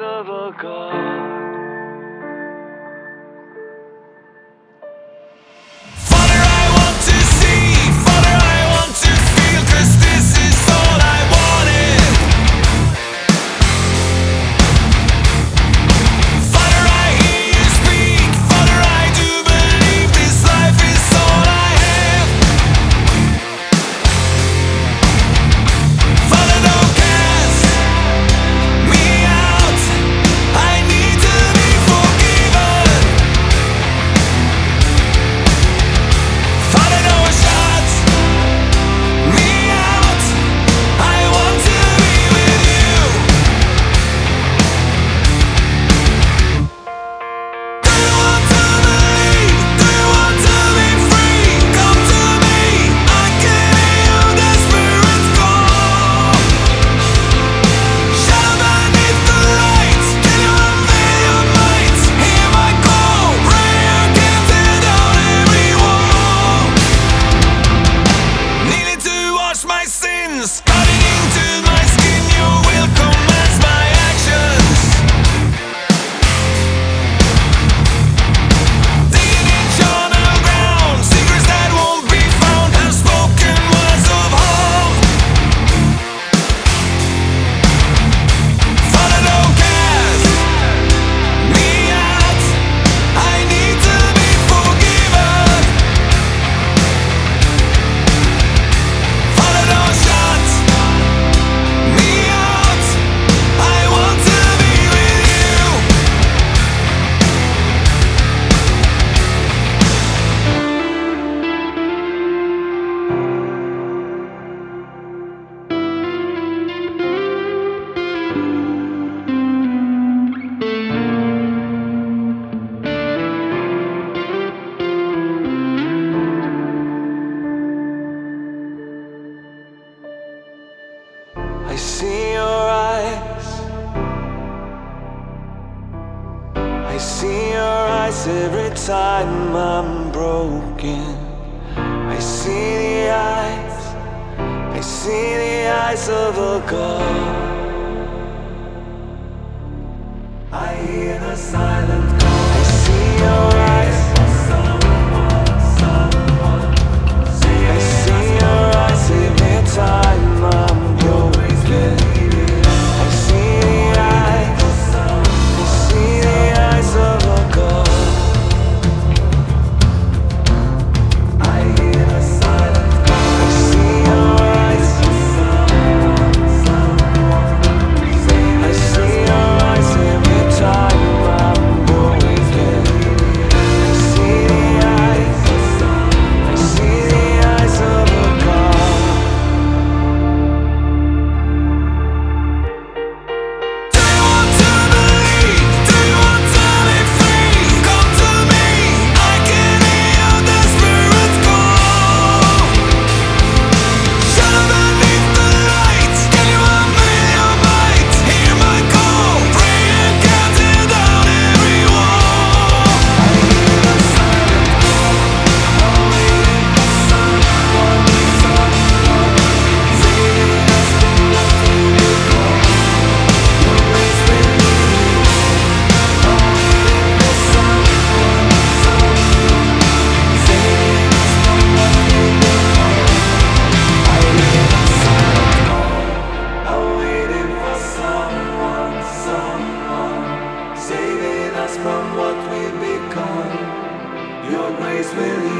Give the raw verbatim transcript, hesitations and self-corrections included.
of a god. Father, I want to see, Father, I want to feel, 'cause this is all I wanted. Father, I hear you speak, Father, I do believe this life is all I have. Father, don't cast me out, I need to be forgiven. Father, don't shut me out, I want to be with you. Do you want to believe? Do you want to be free? Come to me, I can hear your desperate call. Shadow beneath the lights, can you unveil your might? Hear my call, prayer can tear down every wall. Needing to wash my sins, cutting into my skin, your will commands my actions. Digging in charnel ground, secrets that won't be found, unspoken words of hope. Father, don't cast me out, I need to be forgiven. Father, don't shut me out, I want to be with you. I see your eyes, I see your eyes every time I'm broken. I see the eyes, I see the eyes of a god. I hear the silent call. I see your eyes, I see your eyes every time I'm broken. I see the eyes, I see the eyes of a god. I hear the silent call. I see your eyes, I see your eyes every time I'm broken. I see the eyes, I see the eyes of a god. Do you want to believe? Do you want to be free? Come to me, I can hear your desperate call. Shadow beneath the lights, can you unveil your might? Hear my call, prayer can tear down every wall. I hear the silent call, I'm waiting for someone, someone, saving us from what we become. Your grace will lead me. I'm waiting for someone, someone, saving us from what we become. I hear the silent call, I'm waiting for someone, someone, saving us from what we've become. Your grace will lead